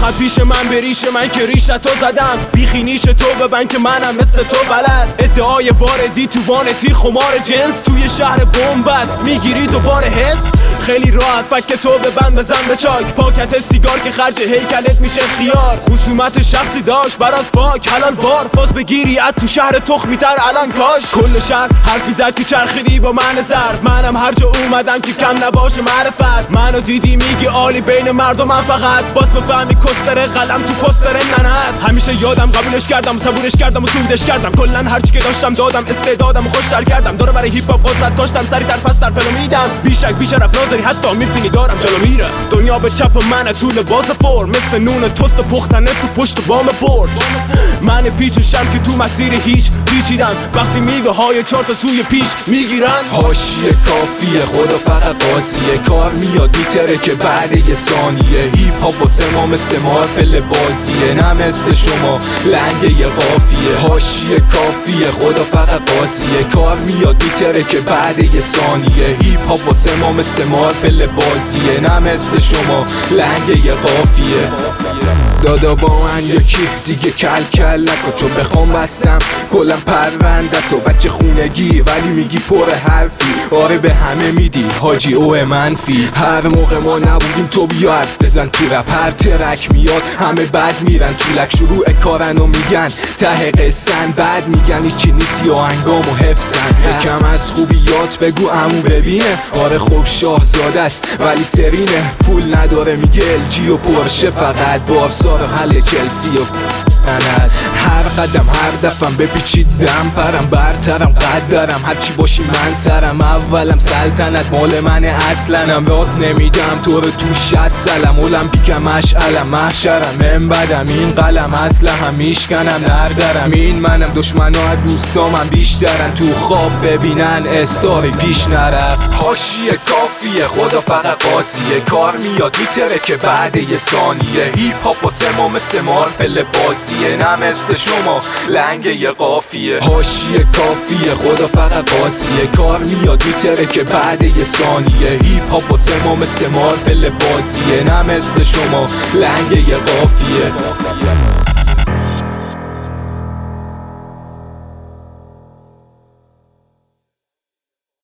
خط پیش من بریش من که ریشتو زدم، بیخی نیش تو ببن که منم مثل تو بلد. ادعای واردی تو وانتی خمار جنس، توی شهر بومبست میگیری دوباره حس. خیلی راحت فک تو ببند بزن به چاک، پاکت سیگار که خرج هیکلت میشه خیار. خصومت شخصی داشت برات پاک حلال بار، فاز بگیری از تو شهر تخمی تر الان کاش. کل شهر حرفی زد که چرخیدی با من زرد، منم هر جا اومدم که کم نباشه معرفت. منو دیدی میگی عالی بین مردم، من فقط باز بفهمی کستره قلم تو پستره ننت. همیشه یادم قبولش کردم صبورش کردم و سودش کردم، کلن هرچی که داشتم دادم، استعدادم خوشتر کردم. داره برای هیپ هاپ قدرت داشتم، سریعتر پستر فلو میدم. بیشک بیشرف ناظری حتی میبینی دارم جلو میره. دنیا به چپ منه تو لباس فور، مثل نون توست پختنه تو پشت بام برج. من پیچشم که تو مسیر هیچ پیچیدن، وقتی میوه های چهار تا سوی پیش میگیرن. حاشیه کافیه خدا فقط قاضیه، کار میاد میتره که بعد یه ثانیه. هیپ هاپ واسه ما مثل مارپل بازیه، نه مثل شما لنگ یه قافیه. حاشیه کافیه خدا فقط قاضیه، کار میاد میتره که بعد یه ثانیه. هیپ هاپ واسه ما مثل مارپل بازیه، نه مثل شما لنگ یه قافیه. دادا با من یکی دیگه کل کل نکن، چون بخوام بستم کلم پرونده تو. بچه خونگی ولی میگی پر حرفی، آره به همه میدی حاجی او منفی. هر موقع ما نبودیم تو بیا حرف بزن تو رپ، هر ترک میاد همه بد میرن تو لک. شروع کارن و میگن ته قصن، بعد میگن هیچی نیستی آهنگام و حفظن. یکم از خوبیات بگو عمو ببینه، آره خوب شاهزاده است ولی سرینه. پول نداره میگه LG و پرشه، فقط بارسا رو حل چلسی و هر قدم هر دفعم بپیچیدم پرم برترم قدرم، هرچی باشی من سرم. اولم سلطنت مال من اصلنم، یاد نمیدم تو رو تو 60 سلم. المپیکم مشعلم محشرم، من بدم این قلم اسلحه‌ام میشکنم نردرم. این منم دشمنا دوستامم بیشترن، تو خواب ببینن استاری پیش نرفت. حاشیه کافیه خدا فقط قاضیه، کار میاد میتره که بعد یه ثانیه. هیپ هاپ واسه ما مثل مارپل بازیه، نه مثل شما لنگ یه قافیه. حاشیه کافیه خدا فقط قاضیه، کار میاد میتره که بعد یه ثانیه. هیپ هاپ واسه ما مثل مارپل بازیه، نه مثل شما لنگ یه قافیه.